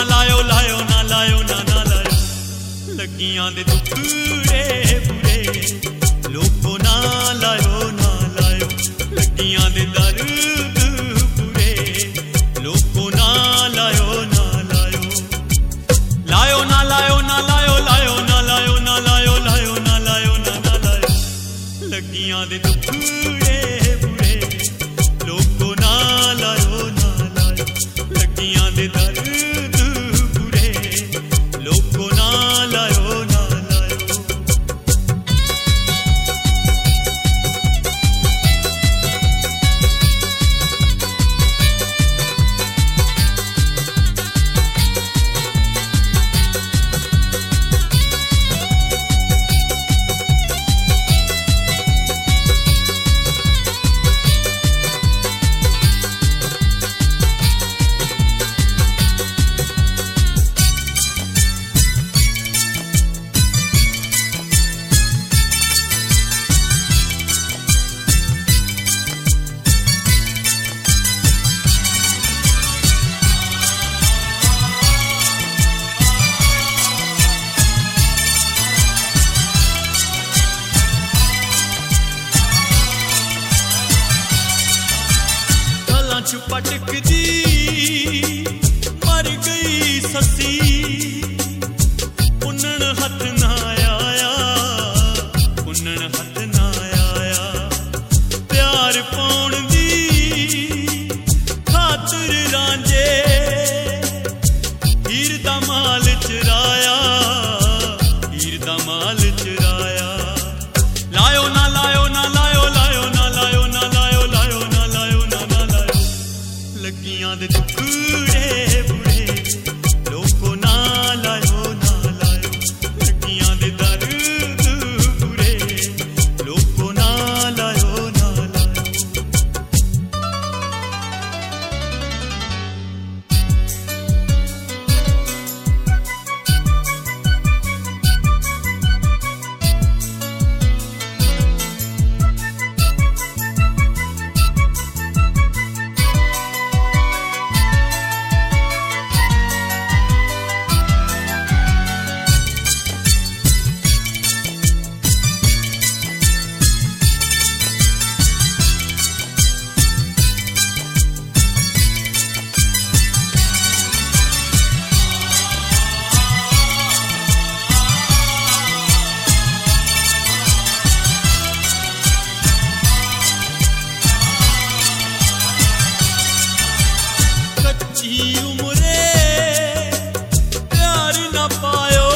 लायो लायो ना लायो ना ना लायो लगियां दे दुखड़े बुरे लोको ना लायो लगियां दे दर्द बुरे लोको ना लायो लायो ना लायो ना लायो लायो ना लायो ना लायो लायो ना लायो ना ना लायो लगियां दे दुखड़े बुरे लोको ना लायो लगियां दे दर्द बुरे लोको ना लायो ना लायो। पटक दी मर गई ससी पुनन हथ ना आया पुनन हथ ना आया प्यार पाउण दी खातिर रांझे हीर दा माल चुराया हीर दा माल चुराया लायो ना लायो ना लायो लायो ना लायो ना लायो लायो ना लायो ना ना लायो लगियां दे दुखड़े बुरे लोको ना लायो लगियां दे दर्द बुरे लोको ना लायो ना लायो। उम्रे प्यार न पायो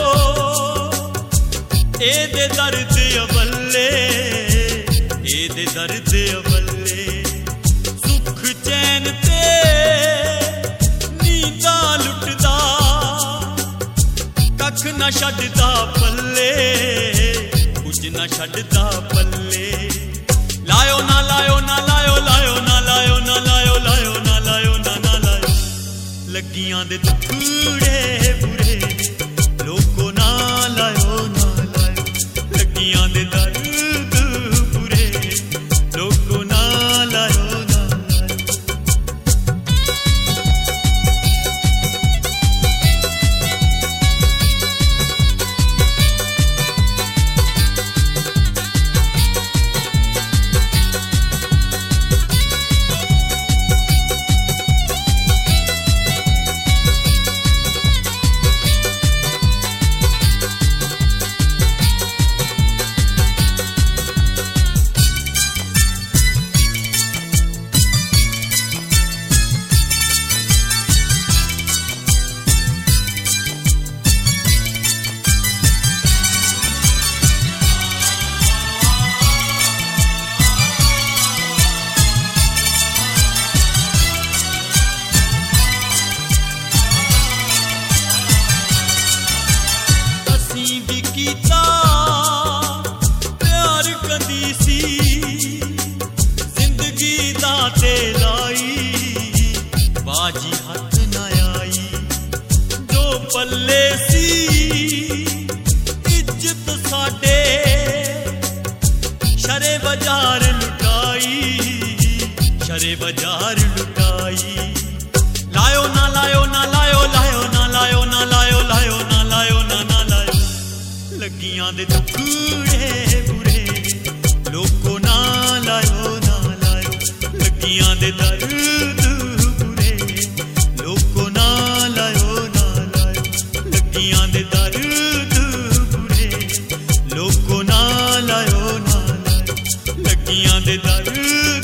एदे दर्द अवल्ले एदे दर्द अवल्ले सुख चैन ते नींदा लुटदा कख न छड्डदा पल्ले कुछ न छड्डदा पल्ले लायो ना लायो ना लायो लायो ना लायो ना लायो लायो ना लायो ना ना लायो लगियां दे दुखड़े बुरे लोको ना लायो लगियां दे दर्द बुरे लोको ना लायो ना लायो। बाजी हाथ न आई पल्ले सी इज्जत साडे शरे बाजार लुटाई शरे बाजार लुटाई लायो ना लायो ना लायो लायो ना लायो दे टुकड़े बुरे लोको ना लायो लगियां दे दर्द बुरे लोको ना लायो लगियां दे दर्द बुरे लोको ना लायो लगियां दे दर्द